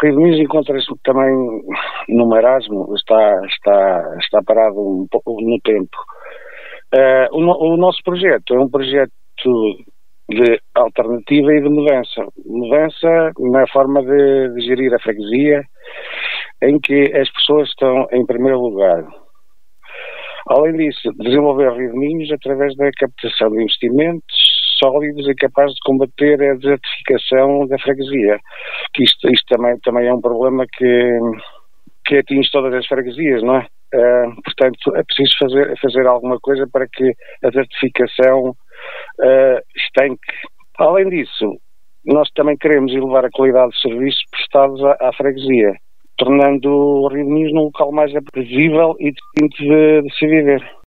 Rio de Minhos encontra-se também no marasmo, está parado um pouco no tempo. O nosso projeto é um projeto de alternativa e de mudança. Mudança na forma de gerir a freguesia, em que as pessoas estão em primeiro lugar. Além disso, desenvolver Rio de Minhos através da captação de investimentos sólidos e capazes de combater a desertificação da freguesia. Que isto também é um problema que atinge todas as freguesias, não é? Portanto, é preciso fazer alguma coisa para que a desertificação estanque. Além disso, nós também queremos elevar a qualidade de serviços prestados à freguesia, tornando o Rio de Minhos num local mais aprazível e distinto de se viver.